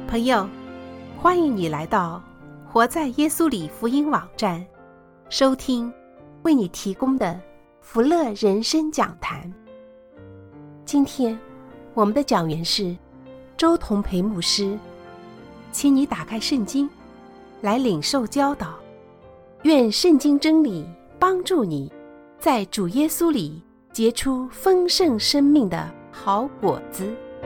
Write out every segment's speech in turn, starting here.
朋友，欢迎你来到活在耶稣里福音网站，收听为你提供的福乐人生讲坛。今天我们的讲员是周同培牧师，请你打开圣经来领受教导，愿圣经真理帮助你在主耶稣里结出丰盛生命的好果子。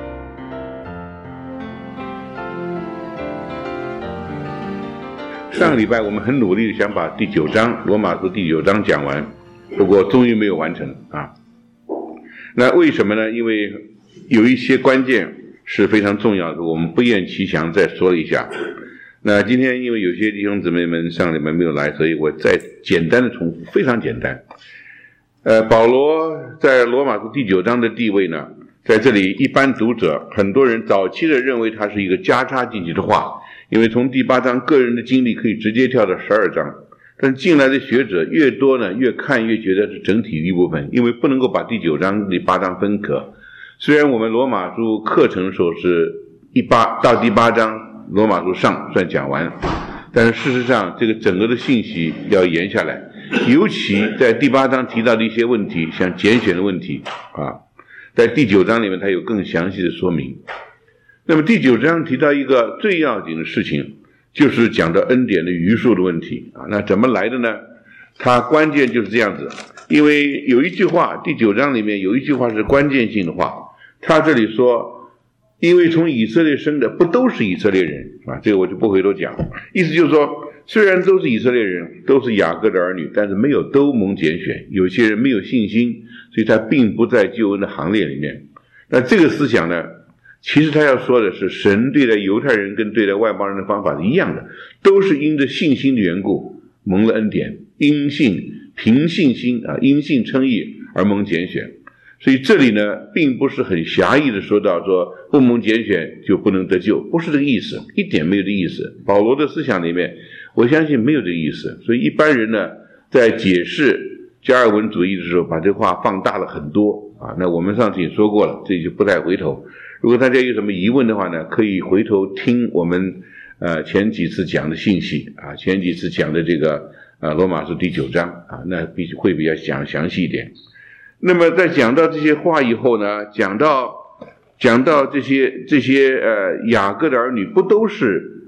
上个礼拜我们很努力的想把第9章罗马书第9章讲完，不过终于没有完成啊。那为什么呢？因为有一些关键是非常重要的，我们不厌其详再说了一下。那今天因为有些弟兄姊妹们上个礼拜没有来，所以我再简单的重复，非常简单。保罗在罗马书第9章的地位呢，在这里一般读者很多人早期的认为它是一个加插进去的话，因为从第8章个人的经历可以直接跳到12章，但进来的学者越多呢，越看越觉得是整体一部分，因为不能够把第9章第8章分割。虽然我们罗马书课程说是到第8章罗马书上算讲完，但是事实上这个整个的信息要延下来，尤其在第8章提到的一些问题，像拣选的问题啊，在第9章里面它有更详细的说明。那么第9章提到一个最要紧的事情，就是讲到恩典的余数的问题啊。那怎么来的呢？它关键就是这样子，因为有一句话，第9章里面有一句话是关键性的话，他这里说，因为从以色列生的不都是以色列人啊，这个我就不回头讲。意思就是说，虽然都是以色列人，都是雅各的儿女，但是没有都蒙拣选，有些人没有信心，所以他并不在救恩的行列里面。那这个思想呢，其实他要说的是，神对待犹太人跟对待外邦人的方法是一样的，都是因着信心的缘故蒙了恩典，因信凭信心啊，因信称义而蒙拣选。所以这里呢，并不是很狭义的说到说不蒙拣选就不能得救，不是这个意思，一点没有这个意思。保罗的思想里面，我相信没有这个意思。所以一般人呢，在解释加尔文主义的时候，把这话放大了很多啊。那我们上次也说过了，这就不再回头。如果大家有什么疑问的话呢，可以回头听我们前几次讲的信息啊，前几次讲的这个罗马书第9章啊，那会比较详细一点。那么在讲到这些话以后呢，讲到这些雅各的儿女不都是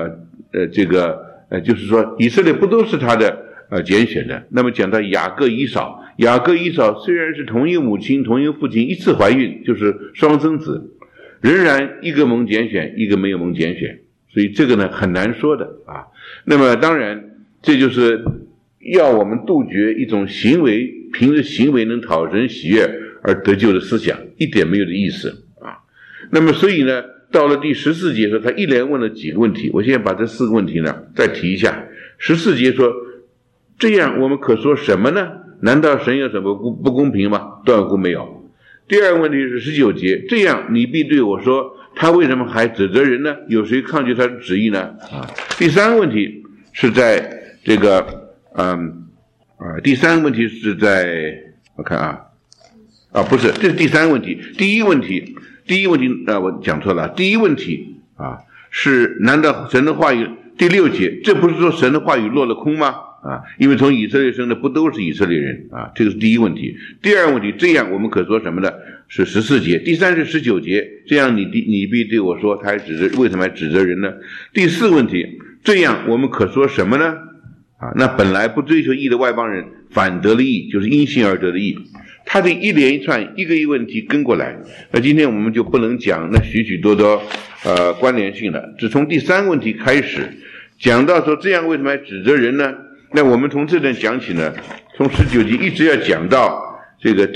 就是说以色列不都是他的拣选的。那么讲到雅各以扫虽然是同一个母亲同一个父亲一次怀孕，就是双生子，仍然一个蒙拣选一个没有蒙拣选，所以这个呢很难说的啊。那么当然这就是要我们杜绝一种凭着行为能讨神喜悦而得救的思想，一点没有的意思啊。那么所以呢，到了第14节的时候，他一连问了几个问题，我现在把这4个问题呢再提一下。14节说，这样我们可说什么呢？难道神有什么不公平吗？断乎没有。第二个问题是19节，这样你必对我说，他为什么还指责人呢？有谁抗拒他的旨意呢？啊，第三个问题是在这个第三个问题是在我看不是，这是第三个问题。第一问题我讲错了。第一问题是难道神的话语，第6节，这不是说神的话语落了空吗？因为从以色列生的不都是以色列人啊，这个是第一问题。第二个问题，这样我们可说什么呢？是14节。第三是19节，这样你必对我说，他为什么还指责人呢？第4个问题，这样我们可说什么呢？那本来不追求义的外邦人反得了义，就是因信而得的义。他这一连一串一个问题跟过来，那今天我们就不能讲那许许多多关联性了，只从第3个问题开始讲到说，这样为什么还指责人呢？那我们从这段讲起呢，从19节一直要讲到这个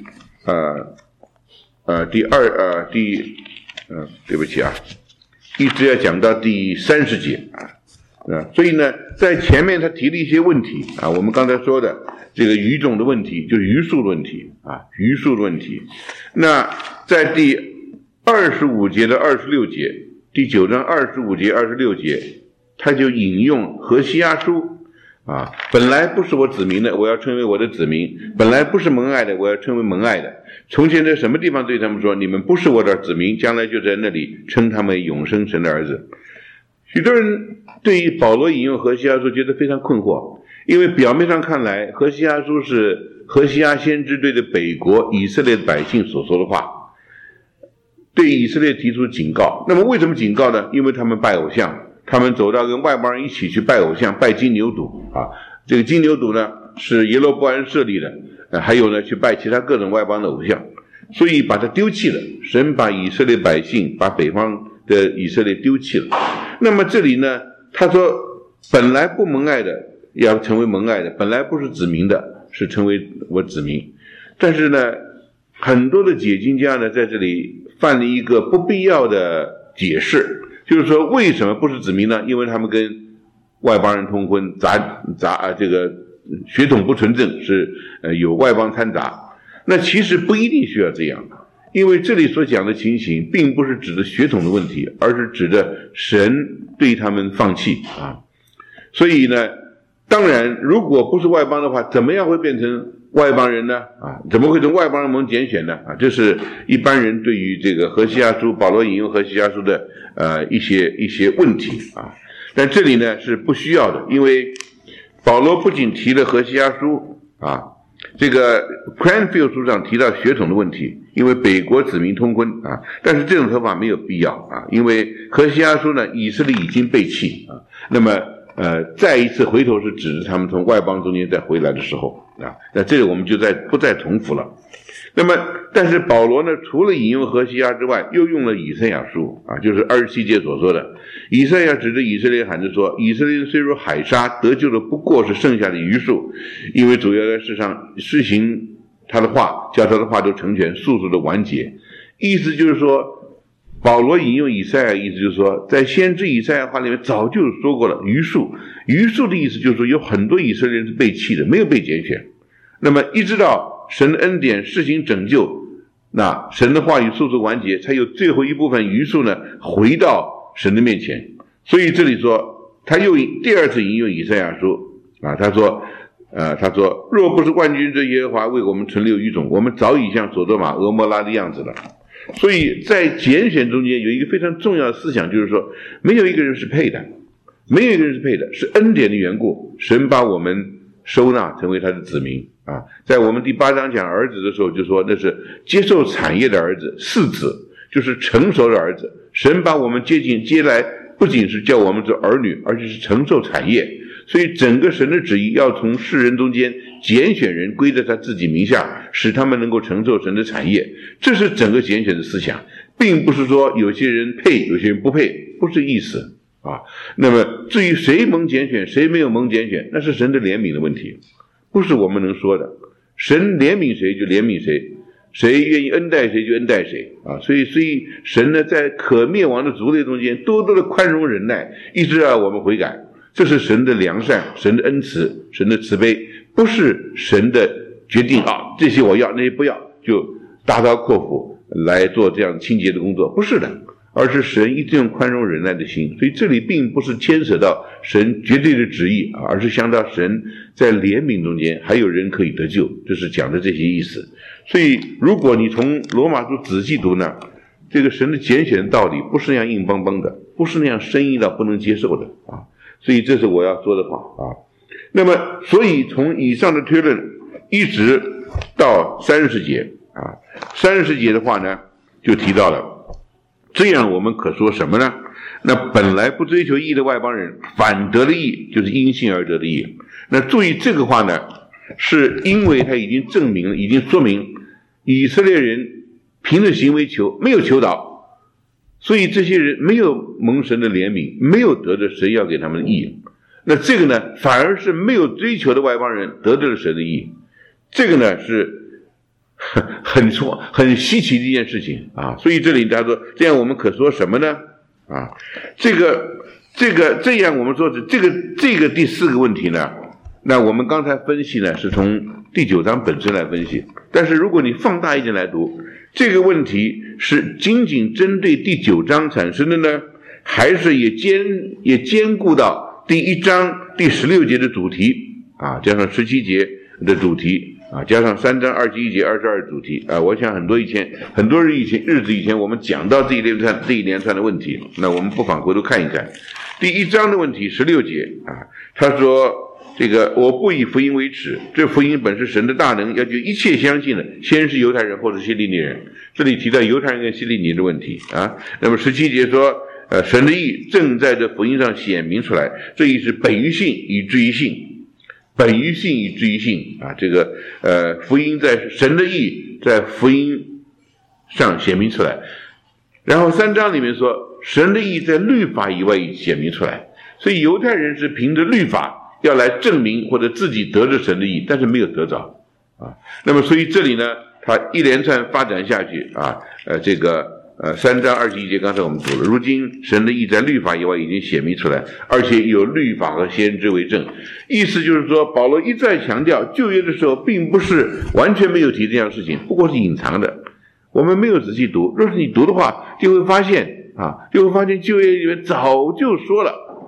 一直要讲到第30节所以呢，在前面他提了一些问题我们刚才说的这个语种的问题，就是余数的问题余数的问题。那在第25节到26节，第9章25节26节，他就引用何西阿书啊，本来不是我子民的，我要称为我的子民；本来不是蒙爱的，我要称为蒙爱的。从前在什么地方对他们说，你们不是我的子民，将来就在那里称他们为永生神的儿子。许多人对于保罗引用何西阿书觉得非常困惑，因为表面上看来，何西阿书是何西阿先知对着北国以色列百姓所说的话，对以色列提出警告。那么为什么警告呢？因为他们拜偶像，他们走到跟外邦人一起去拜偶像，拜金牛犊啊。这个金牛犊呢是耶罗波安设立的，还有呢去拜其他各种外邦的偶像，所以把它丢弃了。神把以色列百姓，把北方的以色列丢弃了。那么这里呢，他说本来不蒙爱的要成为蒙爱的，本来不是子民的是成为我子民。但是呢，很多的解经家呢在这里犯了一个不必要的解释，就是说为什么不是子民呢？因为他们跟外邦人通婚，这个血统不纯正，是有外邦掺杂。那其实不一定需要这样，因为这里所讲的情形并不是指的血统的问题，而是指的神对他们放弃啊。所以呢，当然如果不是外邦的话，怎么样会变成外邦人呢？啊，怎么会从外邦人蒙拣选呢？啊，这是一般人对于这个何西阿书，保罗引用何西阿书的一些问题啊。但这里呢是不需要的，因为保罗不仅提了何西阿书啊，这个 Cranfield 书上提到血统的问题，因为北国子民通婚啊，但是这种说法没有必要啊，因为何西阿书呢，以色列已经被弃啊，那么再一次回头是指着他们从外邦中间再回来的时候啊，那这个我们就不再重复了。那么但是保罗呢，除了引用何西阿之外，又用了以赛亚书啊，就是27节所说的，以赛亚指着以色列喊着说，以色列虽如海沙，得救的不过是剩下的余数，因为主要在世上施行他的话，叫他的话都成全，速速的完结。意思就是说，保罗引用以赛亚，意思就是说，在先知以赛亚话里面早就说过了余数。余数的意思就是说，有很多以色列人是被弃的，没有被拣选。那么一直到神的恩典施行拯救，那神的话语速速完结，才有最后一部分余数呢回到神的面前。所以这里说，他又第二次引用以赛亚书啊，他说若不是万军之耶和华为我们存留余种，我们早已像所多玛、俄摩拉的样子了。所以在拣选中间有一个非常重要的思想，就是说没有一个人是配的，没有一个人是配的，是恩典的缘故，神把我们收纳成为他的子民啊。在我们第8章讲儿子的时候就说，那是接受产业的儿子，嗣子就是成熟的儿子。神把我们接来，不仅是叫我们做儿女，而且是承受产业。所以整个神的旨意要从世人中间拣选人归在他自己名下，使他们能够承受神的产业。这是整个拣选的思想，并不是说有些人配有些人不配，不是意思啊。那么至于谁蒙拣选谁没有蒙拣选，那是神的怜悯的问题，不是我们能说的。神怜悯谁就怜悯谁，谁愿意恩待谁就恩待谁啊。所以神呢，在可灭亡的族类中间多多的宽容忍耐，一直让我们悔改。这是神的良善，神的恩慈，神的慈悲，不是神的决定啊，这些我要那些不要，就大刀阔斧来做这样清洁的工作，不是的，而是神一直用宽容忍耐的心。所以这里并不是牵扯到神绝对的旨意啊，而是想到神在怜悯中间还有人可以得救，这是讲的这些意思。所以如果你从罗马书仔细读呢，这个神的拣选的道理不是那样硬邦邦的，不是那样生硬到不能接受的啊。所以这是我要说的话啊。那么所以从以上的推论一直到30节啊，30节的话呢就提到了，这样我们可说什么呢？那本来不追求义的外邦人反得了义，就是因信而得的义。那注意这个话呢，是因为他已经证明了，已经说明以色列人凭着行为求，没有求祷，所以这些人没有蒙神的怜悯，没有得着神要给他们的义。那这个呢，反而是没有追求的外邦人得着了神的义。这个呢是很稀奇的一件事情啊。所以这里他说，这样我们可说什么呢？啊，这样我们说是这个第4个问题呢，那我们刚才分析呢是从第9章本身来分析，但是如果你放大一点来读，这个问题是仅仅针对第9章产生的呢，还是也兼顾到第1章第16节的主题啊，加上17节的主题啊，加上3章21节22主题啊，我想很多日子以前我们讲到这一连串的问题，那我们不妨回头看一看。第1章的问题16节啊，他说这个我不以福音为耻，这福音本是神的大能，要救一切相信的，先是犹太人或者希利尼人。这里提到犹太人跟希利尼的问题啊。那么17节说神的义正在这福音上显明出来，这义是本于信以至于信，本于信以至于信啊，这个福音在神的义在福音上显明出来。然后3章里面说神的义在律法以外显明出来，所以犹太人是凭着律法要来证明或者自己得着神的义，但是没有得着啊。那么所以这里呢，他一连串发展下去啊，这个3章21节刚才我们读了，如今神的义在律法以外已经显明出来，而且有律法和先知为证。意思就是说，保罗一再强调旧约的时候并不是完全没有提这样的事情，不过是隐藏的，我们没有仔细读。若是你读的话，就会发现旧约里面早就说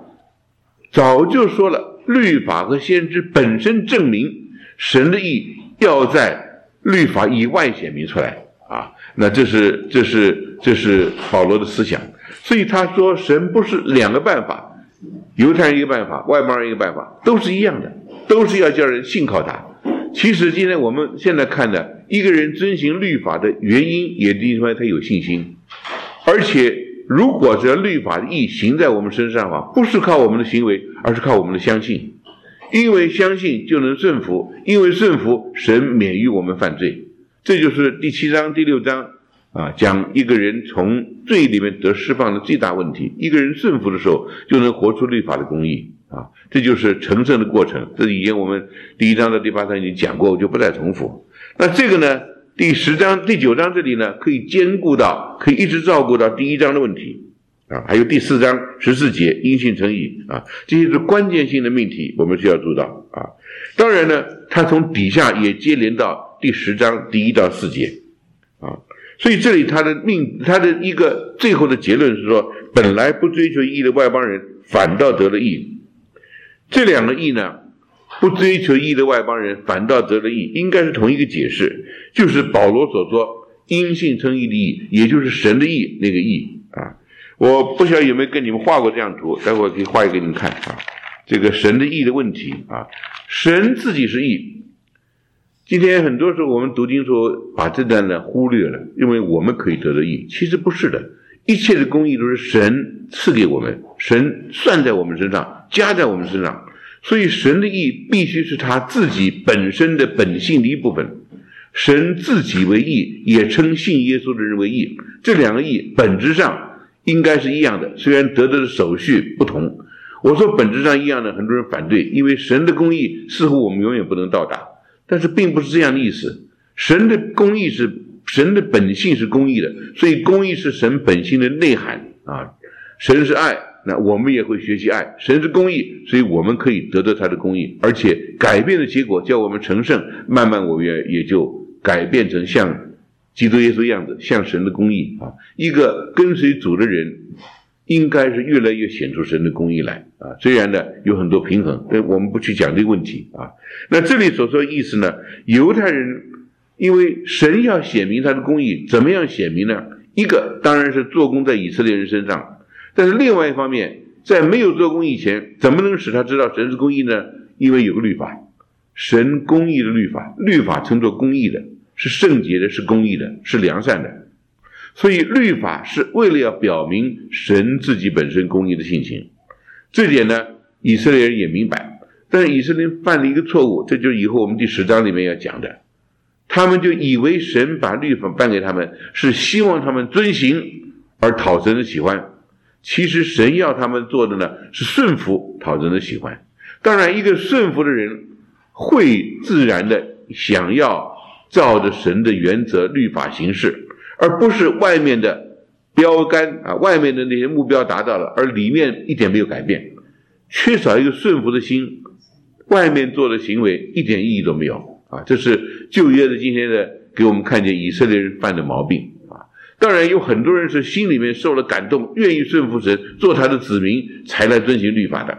了律法和先知本身证明神的义要在律法以外显明出来啊。那这是保罗的思想。所以他说神不是2个办法，犹太人一个办法，外邦人一个办法，都是一样的，都是要叫人信靠他。其实今天我们现在看的一个人遵行律法的原因，也因为他有信心。而且如果这律法的义行在我们身上不是靠我们的行为，而是靠我们的相信。因为相信就能顺服，因为顺服神免于我们犯罪。这就是第7章第6章啊，讲一个人从罪里面得释放的最大问题。一个人顺服的时候就能活出律法的公义啊，这就是成圣的过程。这以前我们第1章到第8章已经讲过，我就不再重复。那这个呢，第10章第9章这里呢，可以一直照顾到第1章的问题啊，还有第4章14节因信称义啊，这些是关键性的命题，我们需要做到啊。当然呢，它从底下也接连到第10章第1到4节啊，所以这里他的一个最后的结论是说，本来不追求义的外邦人反倒得了义。这2个义呢，不追求义的外邦人反倒得了义，应该是同一个解释，就是保罗所说因信称义的义，也就是神的义那个义啊。我不晓得有没有跟你们画过这样图，待会儿可以画一个给你们看啊。这个神的义的问题啊，神自己是义。今天很多时候我们读经时候把这段呢忽略了，因为我们可以得到义，其实不是的，一切的公义都是神赐给我们，神算在我们身上，加在我们身上，所以神的义必须是他自己本身的本性的一部分。神自己为义，也称信耶稣的人为义，这2个义本质上应该是一样的，虽然得的手续不同。我说本质上一样的，很多人反对，因为神的公义似乎我们永远不能到达，但是并不是这样的意思。神的公义是神的本性是公义的，所以公义是神本性的内涵啊。神是爱，那我们也会学习爱。神是公义，所以我们可以得到他的公义，而且改变的结果叫我们成圣，慢慢我们也就改变成像基督耶稣样子，像神的公义啊。一个跟随主的人应该是越来越显出神的公义来啊。虽然呢有很多平衡，但我们不去讲这个问题啊。那这里所说的意思呢，犹太人因为神要显明他的公义，怎么样显明呢？一个当然是做工在以色列人身上，但是另外一方面，在没有做工以前，怎么能使他知道神是公义呢？因为有个律法，神公义的律法，律法称作公义的，是圣洁的，是公义的，是良善的。所以律法是为了要表明神自己本身公义的性情。这点呢，以色列人也明白，但是以色列人犯了一个错误，这就是以后我们第10章里面要讲的。他们就以为神把律法颁给他们，是希望他们遵行而讨神的喜欢。其实神要他们做的呢，是顺服讨神的喜欢。当然一个顺服的人会自然的想要照着神的原则律法行事，而不是外面的标杆啊，外面的那些目标达到了，而里面一点没有改变，缺少一个顺服的心，外面做的行为一点意义都没有啊。这是旧约的今天的给我们看见以色列人犯的毛病啊。当然有很多人是心里面受了感动，愿意顺服神，做他的子民才来遵行律法的，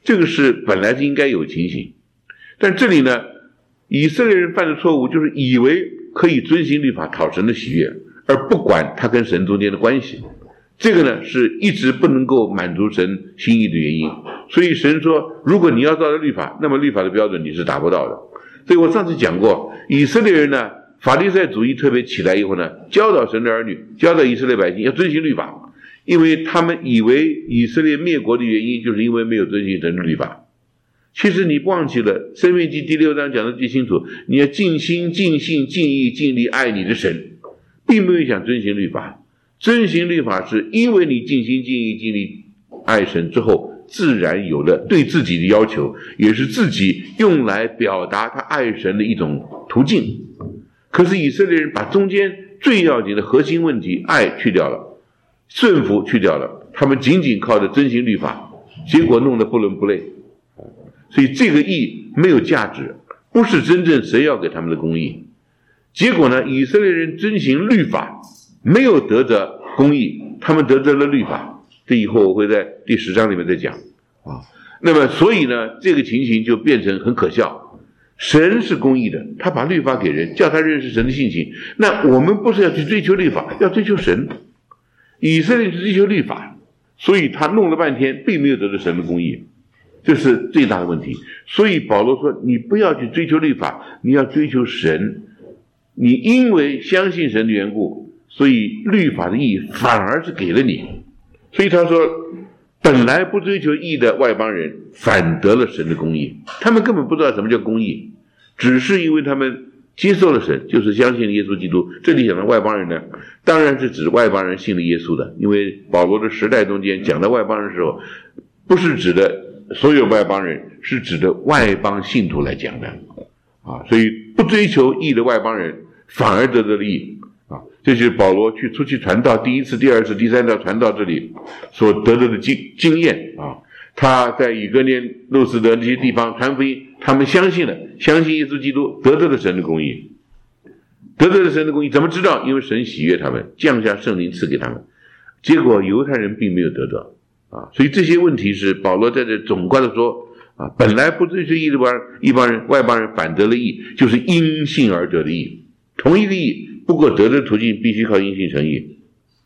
这个是本来是应该有情形。但这里呢，以色列人犯的错误就是以为可以遵行律法讨神的喜悦，而不管他跟神中间的关系。这个呢是一直不能够满足神心意的原因。所以神说，如果你要照着律法，那么律法的标准你是达不到的。所以我上次讲过，以色列人呢，法利赛主义特别起来以后呢，教导神的儿女，教导以色列百姓要遵行律法，因为他们以为以色列灭国的原因就是因为没有遵行神的律法。其实你忘记了，申命记第6章讲的最清楚，你要尽心尽性尽意尽力爱你的神，并没有想遵行律法。遵行律法是因为你尽心尽意尽力爱神之后，自然有了对自己的要求，也是自己用来表达他爱神的一种途径。可是以色列人把中间最要紧的核心问题爱去掉了，顺服去掉了，他们仅仅靠着遵行律法，结果弄得不伦不类。所以这个义没有价值，不是真正神要给他们的公义。结果呢，以色列人遵行律法，没有得着公义，他们得着了律法。这以后我会在第10章里面再讲啊。那么所以呢，这个情形就变成很可笑。神是公义的，他把律法给人，叫他认识神的性情。那我们不是要去追求律法，要追求神。以色列去追求律法，所以他弄了半天，并没有得到神的公义。这是最大的问题。所以保罗说，你不要去追求律法，你要追求神。你因为相信神的缘故，所以律法的义反而是给了你。所以他说，本来不追求义的外邦人反得了神的公义。他们根本不知道什么叫公义，只是因为他们接受了神，就是相信耶稣基督。这里讲的外邦人呢，当然是指外邦人信了耶稣的，因为保罗的时代中间讲到外邦人的时候，不是指的所有外邦人，是指的外邦信徒来讲的啊。所以不追求义的外邦人反而得了义啊。这就是保罗出去传道第1次、第2次、第3次传道这里所得到的经验啊。他在以哥念、路斯德那些地方传福音，他们相信耶稣基督，得到了神的公义。得到了神的公义怎么知道？因为神喜悦他们，降下圣灵赐给他们。结果犹太人并没有得到啊。所以这些问题是保罗在这总观的说啊，本来不追求义的外邦人反得了义，就是因信而得的义。同一个义，不过得的途径必须靠因信成义。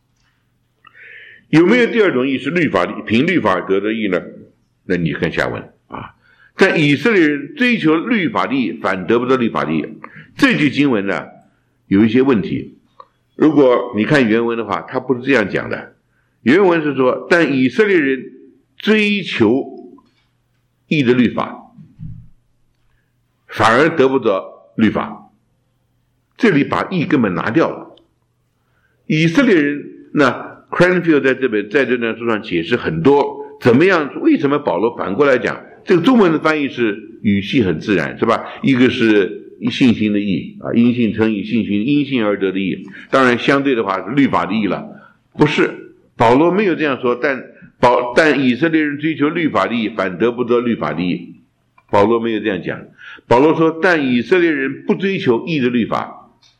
有没有第二种义是凭律法而得的义呢？那你看下文啊。但以色列人追求律法的义，反得不到律法的义。这句经文呢，有一些问题。如果你看原文的话，它不是这样讲的。原文是说，但以色列人追求义的律法，反而得不到律法。这里把义根本拿掉了。以色列人那 Cranfield 在这段书上解释很多，怎么样？为什么保罗反过来讲？这个中文的翻译是语气很自然，是吧？一个是信心的义啊，因信称义，因信而得的义。当然，相对的话是律法的义了，不是？保罗没有这样说，但以色列人追求律法的义，反得不到律法的义。保罗没有这样讲。保罗说，但以色列人不追求义的律法。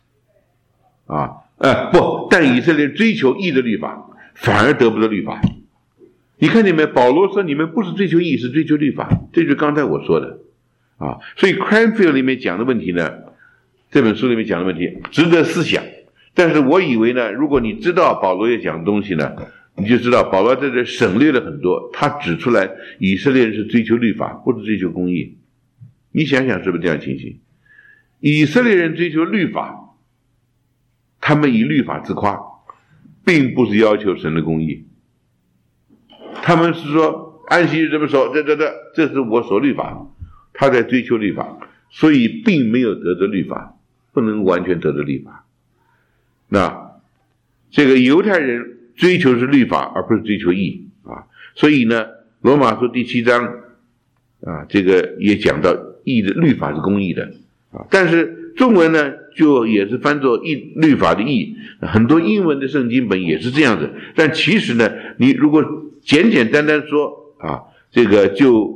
但以色列追求义的律法，反而得不到律法。你看见没？保罗说你们不是追求义，是追求律法。这就是刚才我说的啊。所以 Cranfield 里面讲的问题呢，这本书里面讲的问题值得思想。但是我以为呢，如果你知道保罗要讲的东西呢，你就知道保罗在这省略了很多。他指出来以色列人是追求律法，不是追求公义。你想想是不是这样情形？以色列人追求律法，他们以律法自夸，并不是要求神的公义。他们是说安息日这么守，这是我守律法，他在追求律法，所以并没有得着律法，不能完全得着律法。那这个犹太人追求是律法，而不是追求义啊。所以呢，罗马书第7章啊，这个也讲到义的律法是公义的啊，但是中文呢就也是翻作律法的义，很多英文的圣经本也是这样子。但其实呢，你如果简简单单说啊，这个就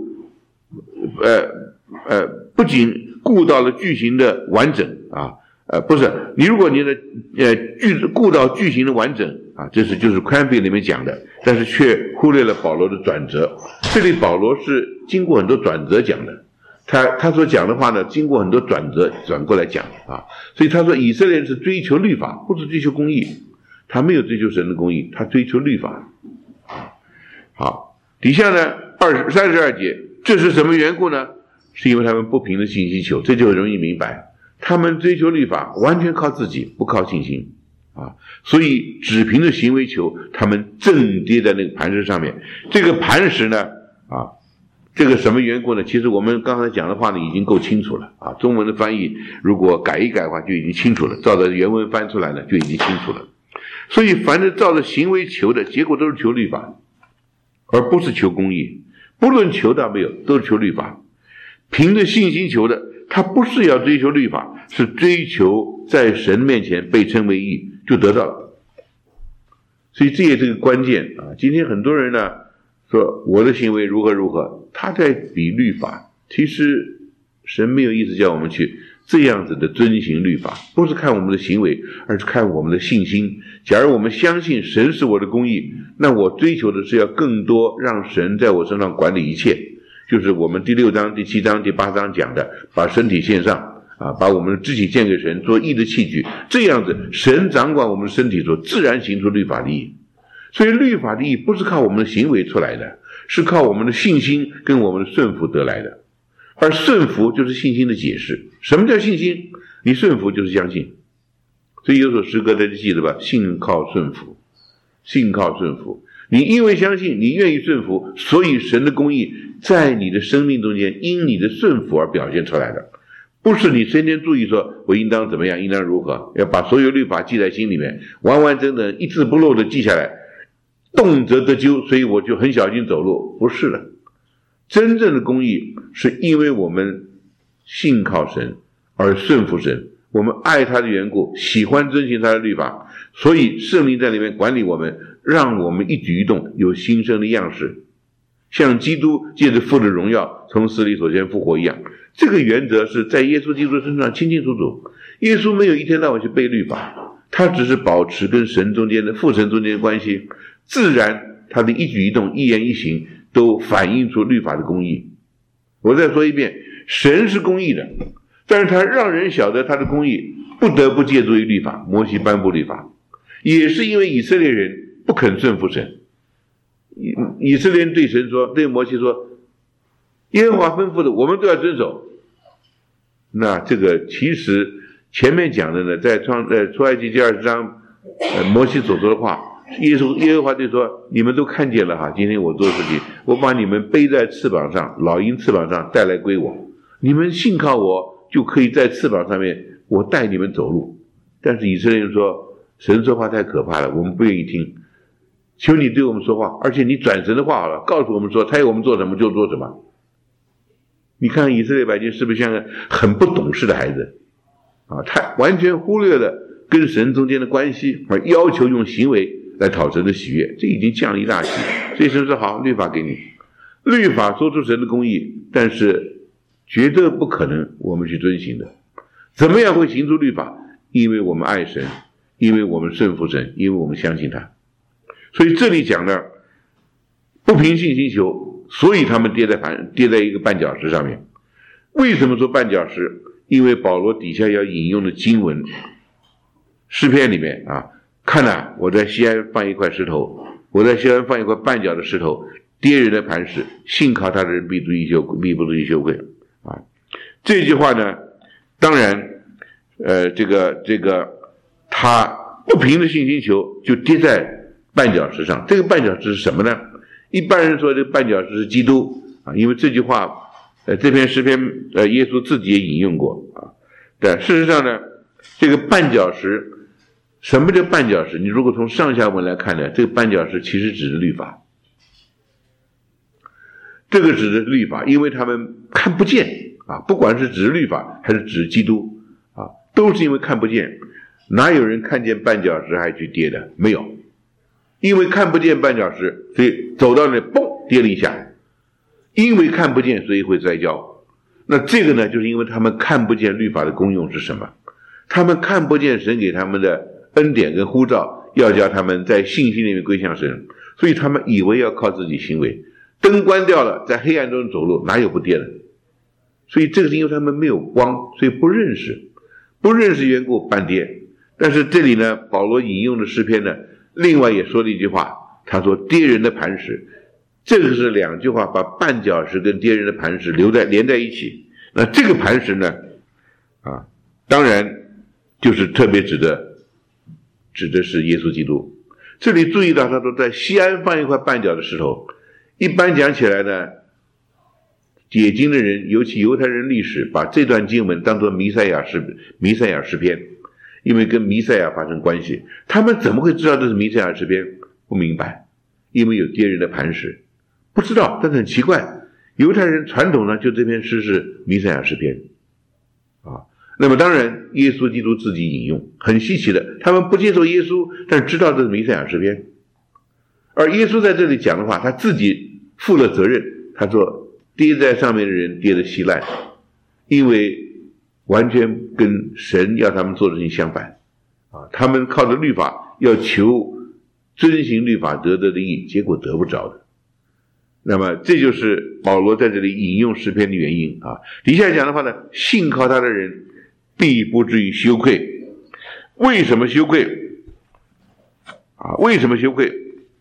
不仅顾到了句型的完整啊，不是你如果你的顾到句型的完整， 啊，这是就是 Cranfield 里面讲的，但是却忽略了保罗的转折。这里保罗是经过很多转折讲的，他所讲的话呢，经过很多转折转过来讲啊。所以他说以色列人是追求律法，不是追求公义，他没有追求神的公义，他追求律法。好，底下呢32节，这是什么缘故呢？是因为他们不凭着信心求，这就容易明白。他们追求律法完全靠自己，不靠信心啊，所以只凭着行为求，他们正跌在那个磐石上面。这个磐石呢啊，这个什么缘故呢？其实我们刚才讲的话呢已经够清楚了啊，中文的翻译如果改一改的话就已经清楚了，照着原文翻出来呢就已经清楚了。所以凡是照着行为求的，结果都是求律法，而不是求公义。不论求到没有，都是求律法。凭着信心求的，他不是要追求律法，是追求在神面前被称为义，就得到了。所以这也是个关键啊！今天很多人呢说我的行为如何如何，他在比律法。其实神没有意思叫我们去这样子的遵行律法，不是看我们的行为，而是看我们的信心。假如我们相信神是我的公义，那我追求的是要更多让神在我身上管理一切，就是我们第6章、第7章、第8章讲的，把身体献上啊，把我们的肢体献给神，做义的器具。这样子，神掌管我们的身体所自然行出律法的义。所以律法的义不是靠我们的行为出来的，是靠我们的信心跟我们的顺服得来的。而顺服就是信心的解释。什么叫信心？你顺服就是相信。所以有首诗歌大家记得吧？信靠顺服，信靠顺服。你因为相信，你愿意顺服，所以神的公义在你的生命中间因你的顺服而表现出来的。不是你天天注意说我应当怎么样，应当如何，要把所有律法记在心里面，完完整整一字不漏的记下来，动辄得咎，所以我就很小心走路。不是的，真正的公义是因为我们信靠神而顺服神，我们爱他的缘故，喜欢遵行他的律法，所以圣灵在里面管理我们，让我们一举一动有新生的样式，像基督借着父的荣耀从死里首先复活一样。这个原则是在耶稣基督身上清清楚楚。耶稣没有一天到晚去背律法，他只是保持跟神中间的父神中间的关系，自然他的一举一动一言一行都反映出律法的公义。我再说一遍，神是公义的，但是他让人晓得他的公义不得不借助于律法。摩西颁布律法也是因为以色列人不肯顺服神。以色列人对神说，对摩西说，耶和华吩咐的我们都要遵守。那这个其实前面讲的呢，在出埃及记20章摩西所说的话，耶和华就说，你们都看见了哈，今天我做的事情，我把你们背在翅膀上，老鹰翅膀上带来归我，你们信靠我就可以在翅膀上面，我带你们走路。但是以色列人说，神说话太可怕了，我们不愿意听，求你对我们说话，而且你转神的话好了，告诉我们说他要我们做什么就做什么。你看以色列百姓是不是像个很不懂事的孩子啊？他完全忽略了跟神中间的关系，而要求用行为来讨神的喜悦，这已经降了一大级。所以神说好，律法给你，律法说出神的公义，但是绝对不可能我们去遵行的。怎么样会行出律法？因为我们爱神，因为我们顺服神，因为我们相信他。所以这里讲的不凭信心求，所以他们跌在一个绊脚石上面。为什么说绊脚石？因为保罗底下要引用的经文，诗篇里面啊，看啊，我在西安放一块石头，我在西安放一块绊脚的石头，跌人的磐石，信靠他的人必不至于羞愧啊。这句话呢，当然这个他不凭着信心求，就跌在绊脚石上。这个绊脚石是什么呢？一般人说这个绊脚石是基督啊，因为这句话这篇诗篇耶稣自己也引用过啊。但事实上呢，这个绊脚石，什么叫绊脚石？你如果从上下文来看呢，这个绊脚石其实指的律法。这个指的是律法，因为他们看不见啊，不管是指律法还是指基督啊，都是因为看不见。哪有人看见绊脚石还去跌的？没有。因为看不见绊脚石，所以走到那里嘣跌了一下。因为看不见，所以会摔跤。那这个呢，就是因为他们看不见律法的功用是什么，他们看不见神给他们的恩典跟呼召要叫他们在信心里面归向神，所以他们以为要靠自己行为，灯关掉了，在黑暗中走路，哪有不跌的？所以这个是因为他们没有光，所以不认识缘故半跌。但是这里呢，保罗引用的诗篇呢，另外也说了一句话，他说跌人的磐石，这个是两句话，把绊脚石跟跌人的磐石连在一起。那这个磐石呢，当然就是特别指的是耶稣基督。这里注意到他说在西安放一块绊脚的石头，一般讲起来呢，解经的人，尤其犹太人历史，把这段经文当作弥赛亚诗篇，因为跟弥赛亚发生关系。他们怎么会知道这是弥赛亚诗篇？不明白，因为有跌人的磐石，不知道。但是很奇怪，犹太人传统呢，就这篇诗是弥赛亚诗篇那么当然耶稣基督自己引用，很稀奇的，他们不接受耶稣，但知道这是弥赛亚诗篇。而耶稣在这里讲的话，他自己负了责任，他说跌在上面的人跌得稀烂，因为完全跟神要他们做的事情相反他们靠着律法要求遵行律法得的义，结果得不着的。那么这就是保罗在这里引用诗篇的原因底下讲的话呢，信靠他的人必不至于羞愧。为什么羞愧为什么羞愧？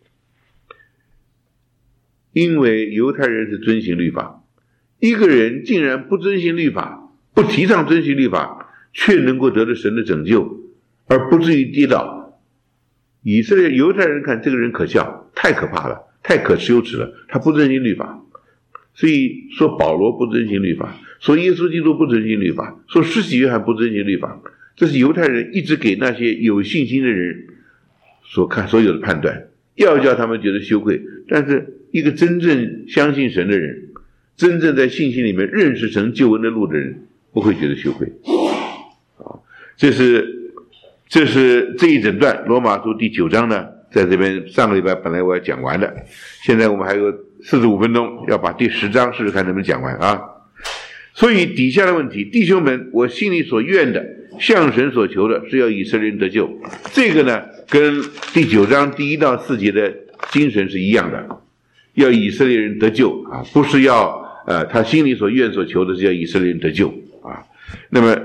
因为犹太人是遵行律法，一个人竟然不遵行律法，不提倡遵行律法，却能够得到神的拯救，而不至于跌倒。犹太人看这个人可笑，太可怕了，太可羞耻了，他不遵行律法。所以说保罗不遵行律法，说耶稣基督不遵行律法，说施洗约翰不遵行律法，这是犹太人一直给那些有信心的人所有的判断，要叫他们觉得羞愧。但是一个真正相信神的人，真正在信心里面认识神救恩的路的人，不会觉得羞愧这是这一整段罗马书第9章呢，在这边上个礼拜本来我要讲完的，现在我们还有45分钟要把第10章试试看能不能讲完所以底下的问题，弟兄们，我心里所愿的，向神所求的，是要以色列人得救。这个呢，跟第9章第1到4节的精神是一样的，要以色列人得救不是要他心里所愿所求的是要以色列人得救那么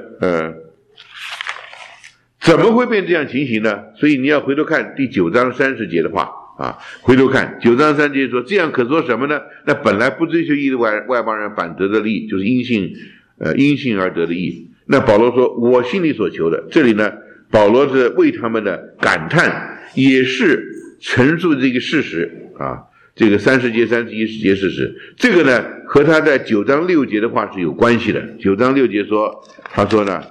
怎么会变这样情形呢？所以你要回头看第9章30节的话回头看9章3节说，这样可说什么呢？那本来不追求义的外邦人反得的利，就是因信而得的义。那保罗说我心里所求的，这里呢保罗是为他们的感叹，也是陈述这个事实这个30节31节事实。这个呢和他在9章6节的话是有关系的。9章6节说，他说呢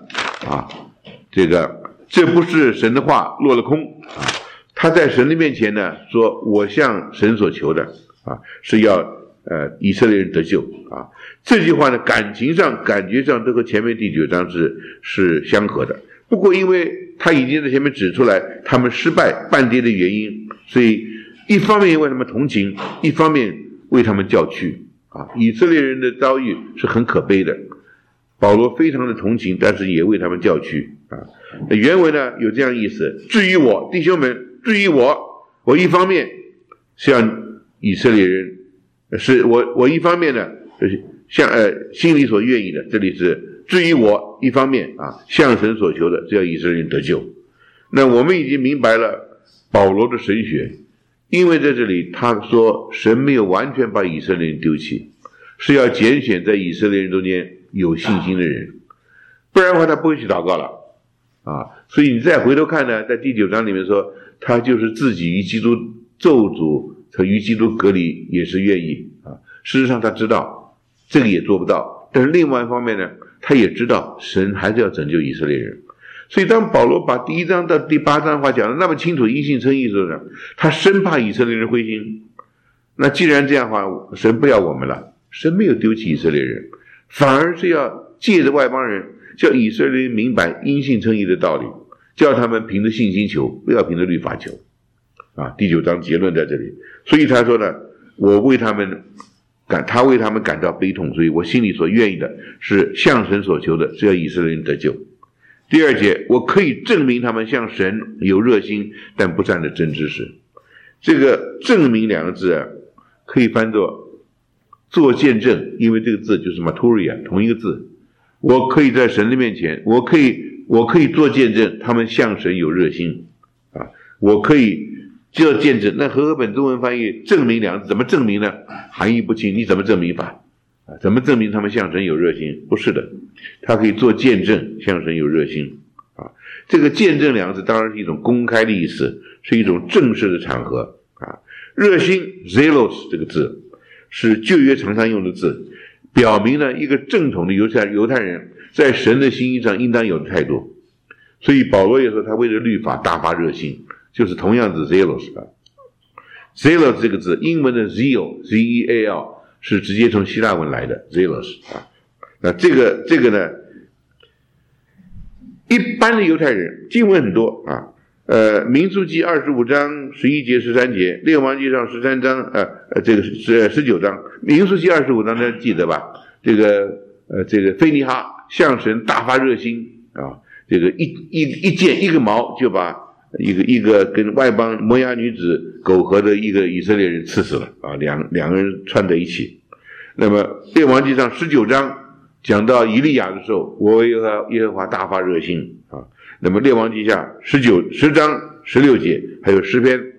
这不是神的话落了空他在神的面前呢说，我向神所求的是要以色列人得救这句话呢感觉上都和前面第9章是相合的。不过因为他已经在前面指出来他们失败半跌的原因，所以一方面为他们同情，一方面为他们叫屈以色列人的遭遇是很可悲的，保罗非常的同情，但是也为他们叫屈原文呢有这样意思，至于我弟兄们，至于我一方面向以色列人是我一方面呢像心里所愿意的，这里是至于我一方面向神所求的，是要以色列人得救。那我们已经明白了保罗的神学，因为在这里他说神没有完全把以色列人丢弃，是要拣选在以色列人中间有信心的人，不然的话他不会去祷告了所以你再回头看呢，在第9章里面说他就是自己与基督咒诅和与基督隔离也是愿意事实上他知道这个也做不到，但是另外一方面呢，他也知道神还是要拯救以色列人。所以当保罗把第1章到第8章的话讲得那么清楚，因信称义的时候呢，他生怕以色列人灰心。那既然这样的话，神不要我们了，神没有丢弃以色列人，反而是要借着外邦人叫以色列人明白因信称义的道理，叫他们凭着信心求，不要凭着律法求第9章结论在这里。所以他说呢，他为他们感到悲痛，所以我心里所愿意的是向神所求的，是要以色列人得救。 第二节，我可以证明他们向神有热心，但不占着真知识。这个证明两个字啊，可以翻作做见证，因为这个字就是 maturia 同一个字。我可以在神的面前，我可以做见证，他们向神有热心啊，我可以做见证。那和合本中文翻译证明两个字怎么证明呢？含义不清，你怎么证明法？怎么证明他们向神有热心？不是的，他可以做见证，向神有热心啊。这个见证两个字当然是一种公开的意思，是一种正式的场合啊。热心 zealous 这个字是旧约常常用的字，表明了一个正统的犹太人在神的心意上应当有的态度。所以保罗也说他为了律法大发热心，就是同样的 zealous 啊。zealous 这个字英文的 zeal Z-E-A-L 是直接从希腊文来的 zealous 啊。那这个呢，一般的犹太人经文很多啊，民数记25章11节13节，列王记上13章这个19章，民数记25章大家记得吧？这个非尼哈向神大发热心啊，这个一箭一个矛就把一个跟外邦摩押女子苟合的一个以色列人刺死了啊，两个人串在一起。那么列王记上19章讲到以利亚的时候，我为耶和华大发热心啊。那么列王记下10章16节，还有诗篇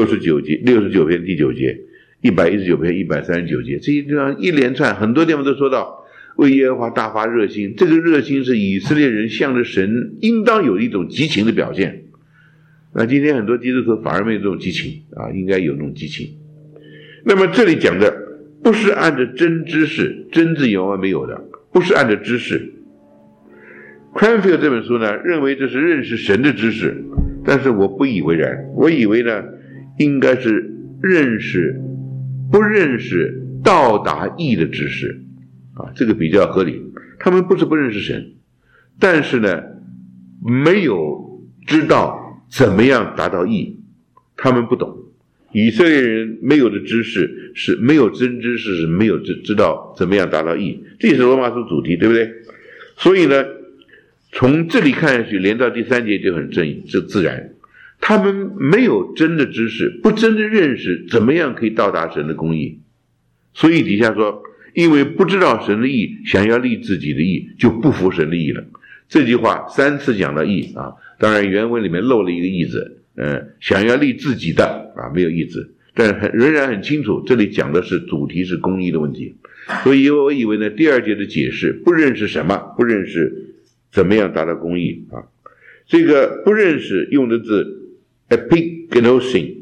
69篇第9节，119篇139节，这些地方一连串很多地方都说到为耶和华大发热心。这个热心是以色列人向着神应当有一种激情的表现。那今天很多基督徒反而没有这种激情啊，应该有那种激情。那么这里讲的不是按照真知识，真字原文没有的，不是按照知识。Cranfield 这本书呢，认为这是认识神的知识，但是我不以为然。我以为呢，应该是不认识到达义的知识啊，这个比较合理。他们不是不认识神，但是呢，没有知道怎么样达到义，他们不懂。以色列人没有的知识是没有真知识，是没有知道怎么样达到义，这也是罗马书主题，对不对？所以呢，从这里看下去，连到第3节就很自然。他们没有真的知识，不真的认识怎么样可以到达神的公义，所以底下说，因为不知道神的义，想要立自己的义，就不服神的义了。这句话3次讲到义啊，当然原文里面漏了一个义字，想要立自己的啊，没有义字，但仍然很清楚，这里讲的是主题是公义的问题。所以我以为呢，第2节的解释不认识什么，不认识怎么样达到公义啊。这个不认识用的字 epignosis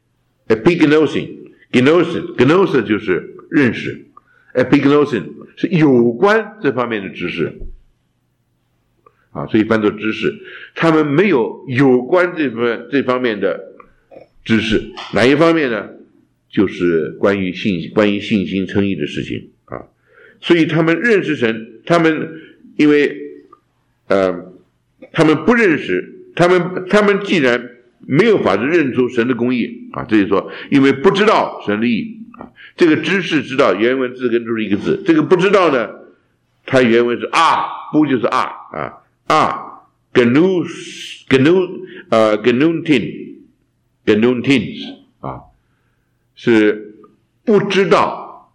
就是认识， epignosis 是有关这方面的知识啊，所以翻作知识。他们没有关这方面的知识，哪一方面呢？就是关于信心称义的事情啊。所以他们认识神，他们因为他们不认识，他们既然没有法子认出神的公义啊，这就说因为不知道神的义啊。这个知识知道原文字根就是一个字，这个不知道呢，它原文是不就是genontins 啊，是不知道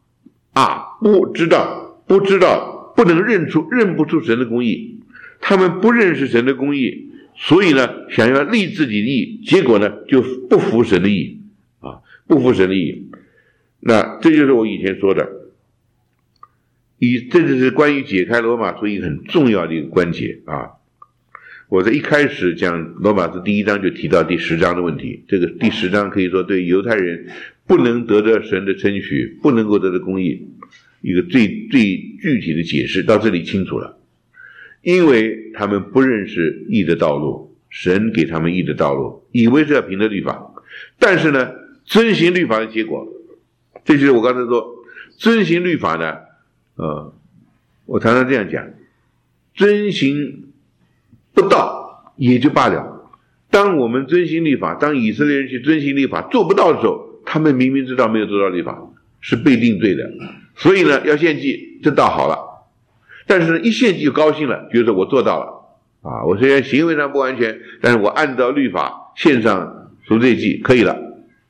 不能认不出神的公义。他们不认识神的公义，所以呢想要立自己的义，结果呢就不服神的义啊，不服神的义。那这就是我以前说的，这就是关于解开罗马书一个很重要的一个关节啊。我在一开始讲罗马书第1章就提到第10章的问题，这个第10章可以说对犹太人不能得到神的称许，不能够得到公义一个最具体的解释，到这里清楚了。因为他们不认识义的道路，神给他们义的道路，以为是要凭着律法，但是呢遵行律法的结果，这就是我刚才说遵行律法呢我常常这样讲，遵行不到也就罢了，当我们遵行律法，当以色列人去遵行律法做不到的时候，他们明明知道没有做到律法是被定罪的，所以呢要献祭，这倒好了。但是呢一献祭就高兴了，觉得我做到了我虽然行为上不完全，但是我按照律法献上赎罪祭可以了。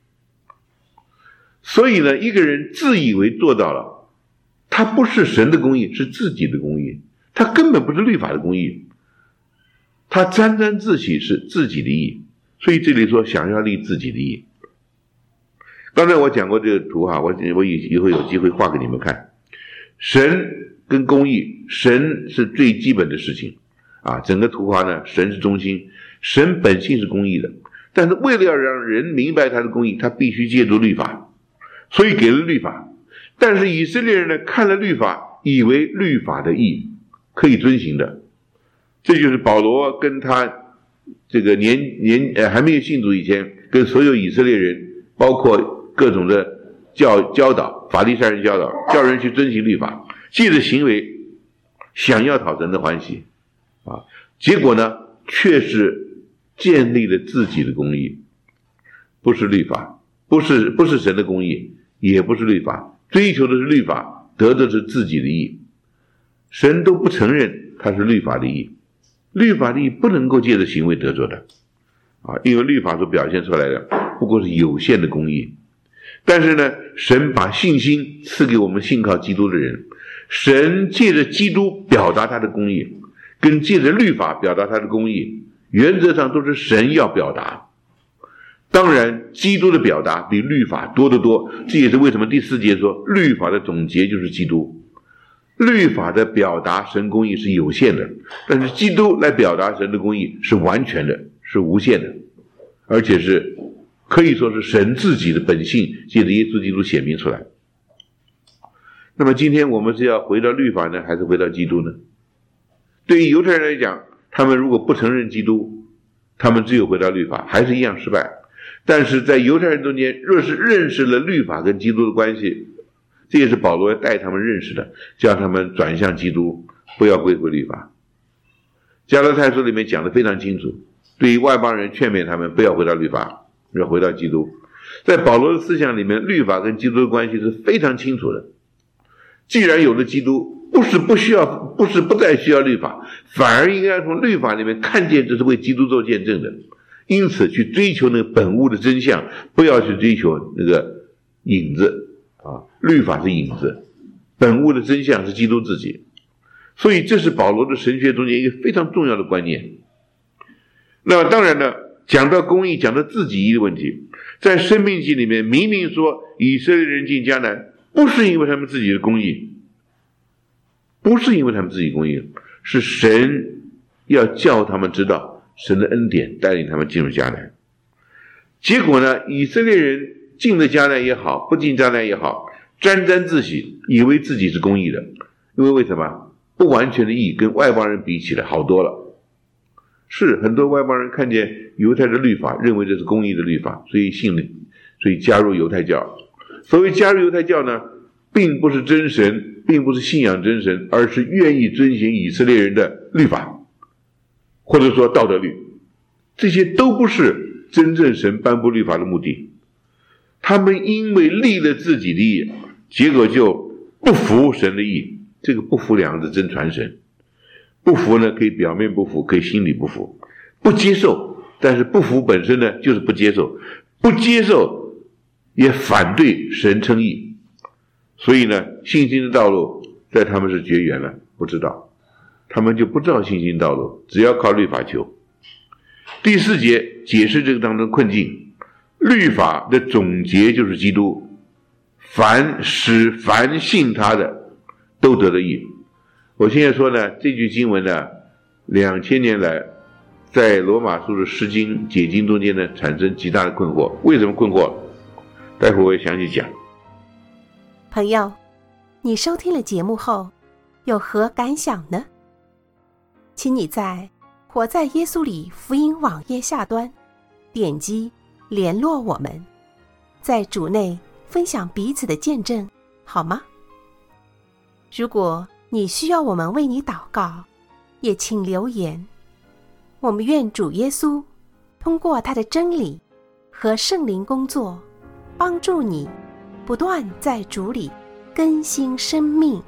所以呢，一个人自以为做到了，他不是神的公义，是自己的公义，他根本不是律法的公义，他沾沾自喜是自己的义。所以这里说想要立自己的义。刚才我讲过这个图我以后有机会画给你们看。神跟公义，神是最基本的事情整个图画呢，神是中心，神本性是公义的，但是为了要让人明白他的公义，他必须借助律法，所以给了律法。但是以色列人呢，看了律法，以为律法的义可以遵行的。这就是保罗跟他这个还没有信主以前，跟所有以色列人，包括各种的教导，法利赛人教导，叫人去遵行律法，借着行为想要讨神的欢喜结果呢，却是建立了自己的公义，不是律法，不是神的公义，也不是律法，追求的是律法，得的是自己的义。神都不承认他是律法的义，律法的义不能够借着行为得着的因为律法所表现出来的不过是有限的公义。但是呢，神把信心赐给我们信靠基督的人，神借着基督表达他的公义，跟借着律法表达他的公义，原则上都是神要表达。当然基督的表达比律法多得多，这也是为什么第4节说律法的总结就是基督。律法的表达神公义是有限的，但是基督来表达神的公义是完全的，是无限的，而且是可以说是神自己的本性借着耶稣基督显明出来。那么今天我们是要回到律法呢，还是回到基督呢？对于犹太人来讲，他们如果不承认基督，他们只有回到律法，还是一样失败。但是在犹太人中间，若是认识了律法跟基督的关系，这也是保罗带他们认识的，叫他们转向基督，不要归回律法。加拉太书里面讲得非常清楚，对于外邦人劝勉他们不要回到律法，要回到基督。在保罗的思想里面，律法跟基督的关系是非常清楚的。既然有了基督，不是不再需要律法，反而应该从律法里面看见这是为基督做见证的。因此去追求那个本物的真相，不要去追求那个影子律法是影子，本物的真相是基督自己。所以这是保罗的神学中间一个非常重要的观念。那么当然呢，讲到公义，讲到自己义的问题，在申命记里面明明说以色列人进迦南不是因为他们自己的公义，不是因为他们自己公义，是神要叫他们知道神的恩典带领他们进入迦南。结果呢，以色列人进了迦南也好，不进迦南也好，沾沾自喜，以为自己是公义的。因为什么？不完全的义跟外邦人比起来好多了。是很多外邦人看见犹太的律法，认为这是公义的律法，所以加入犹太教。所谓加入犹太教呢，并不是真神，并不是信仰真神，而是愿意遵行以色列人的律法，或者说道德律。这些都不是真正神颁布律法的目的。他们因为立了自己的义，结果就不服神的义。这个不服两个字真传神。不服呢，可以表面不服，可以心里不服，不接受。但是不服本身呢，就是不接受，不接受也反对神称义。所以呢，信心的道路在他们是绝缘了，不知道，他们就不知道信心道路，只要靠律法求。第4节解释这个当中困境，律法的总结就是基督，凡信他的都得了义。我现在说呢，这句经文呢，2000年来在罗马书的释经解经中间呢产生极大的困惑。为什么困惑？待会儿我也详细讲。 朋友，你收听了节目后有何感想呢？请你在活在耶稣里福音网页下端点击联络我们，在主内分享彼此的见证，好吗？如果你需要我们为你祷告，也请留言。我们愿主耶稣通过他的真理和圣灵工作，帮助你不断在主里更新生命。